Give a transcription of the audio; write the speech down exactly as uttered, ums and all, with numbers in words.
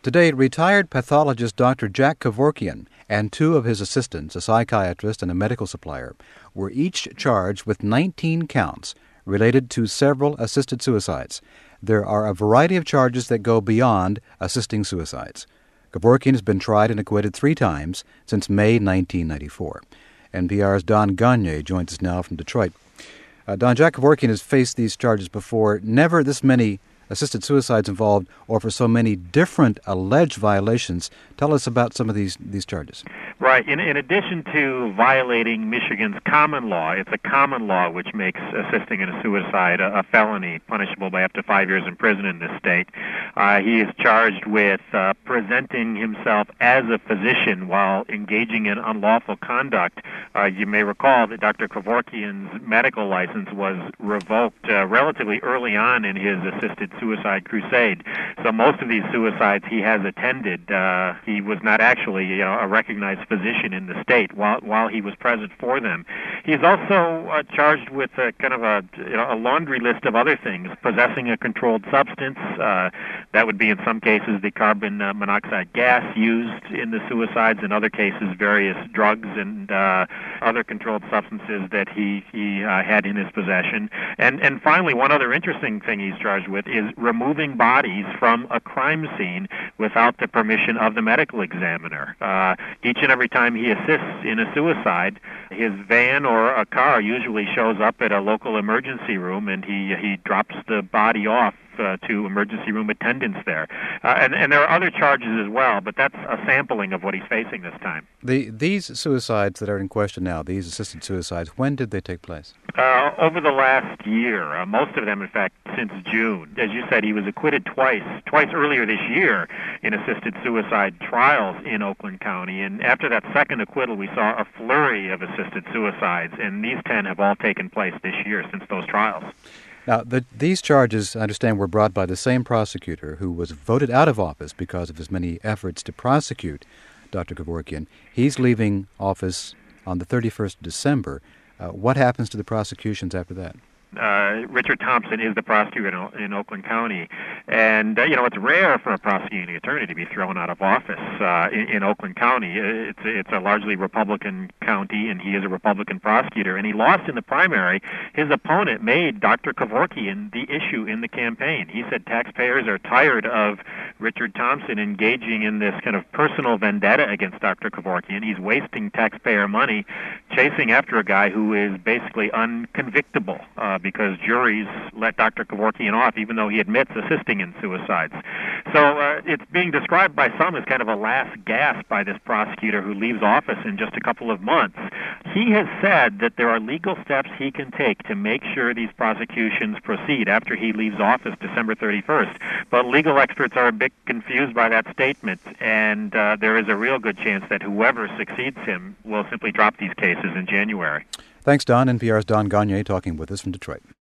Today, retired pathologist Doctor Jack Kevorkian and two of his assistants, a psychiatrist and a medical supplier, were each charged with nineteen counts related to several assisted suicides. There are a variety of charges that go beyond assisting suicides. Kevorkian has been tried and acquitted three times since May nineteen ninety-four. N P R's Don Gagné joins us now from Detroit. Uh, Don, Jack Kevorkian has faced these charges before. Never this many assisted suicides involved, or for so many different alleged violations. Tell us about some of these these charges. Right. In, in addition to violating Michigan's common law, it's a common law which makes assisting in a suicide a, a felony, punishable by up to five years in prison in this state. Uh, he is charged with uh, presenting himself as a physician while engaging in unlawful conduct. Uh, you may recall that Doctor Kevorkian's medical license was revoked uh, relatively early on in his assisted suicide crusade. So most of these suicides he has attended. Uh, he was not actually, you know, a recognized physician in the state while while he was present for them. He's also uh, charged with a, kind of a, you know, a laundry list of other things: possessing a controlled substance. Uh, that would be in some cases the carbon uh, monoxide gas used in the suicides. In other cases, various drugs and uh, other controlled substances that he he uh, had in his possession. And and finally, one other interesting thing he's charged with is removing bodies from a crime scene without the permission of the medical examiner. Uh, each and every time he assists in a suicide, his van or a car usually shows up at a local emergency room, and he he drops the body off Uh, to emergency room attendants there. Uh, and, and there are other charges as well, but that's a sampling of what he's facing this time. The, these suicides that are in question now, these assisted suicides, when did they take place? Uh, over the last year, uh, most of them, in fact, since June. As you said, he was acquitted twice, twice earlier this year in assisted suicide trials in Oakland County. And after that second acquittal, we saw a flurry of assisted suicides, and these ten have all taken place this year since those trials. Now, the, these charges, I understand, were brought by the same prosecutor who was voted out of office because of his many efforts to prosecute Doctor Kevorkian. He's leaving office on the thirty-first of December. Uh, what happens to the prosecutions after that? Uh, Richard Thompson is the prosecutor in, in Oakland County, and uh, you know, it's rare for a prosecuting attorney to be thrown out of office uh, in, in Oakland County. It's it's a largely Republican county, and he is a Republican prosecutor, and he lost in the primary. His opponent made Doctor Kevorkian the issue in the campaign. He said taxpayers are tired of Richard Thompson engaging in this kind of personal vendetta against Doctor Kevorkian. He's wasting taxpayer money chasing after a guy who is basically unconvictable. Uh, because juries let Doctor Kevorkian off, even though he admits assisting in suicides. So uh, it's being described by some as kind of a last gasp by this prosecutor who leaves office in just a couple of months. He has said that there are legal steps he can take to make sure these prosecutions proceed after he leaves office December thirty-first. But legal experts are a bit confused by that statement, and uh, there is a real good chance that whoever succeeds him will simply drop these cases in January. Thanks, Don. N P R's Don Gagné talking with us from Detroit.